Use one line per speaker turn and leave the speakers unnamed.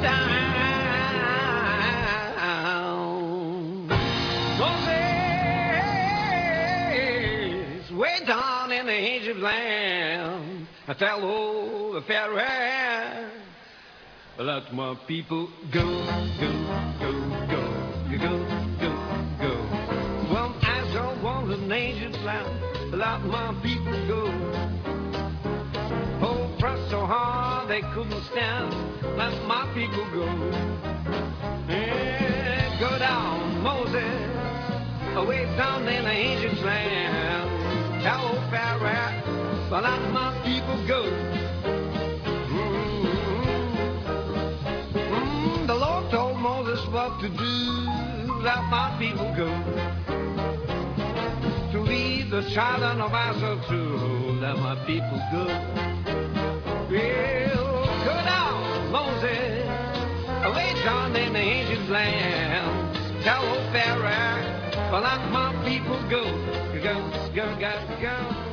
down. Moses, way down in the Egypt land, I fell over Pharaoh. Let my people go, go, go, go, go, go, go. Well, as I was an Egypt land, let my people go. Oh, pressed so hard they couldn't stand. Let my people go. Yeah, go down, Moses, away down in the Egypt land. Hello, Pharaoh, but let my people go. The Lord told Moses what to do. Let my people go. To lead the children of Israel too. Let my people go. Well, go down, Moses, away down in the Egypt land. Tell old Pharaoh, well, let my people go. Go, go, go, go.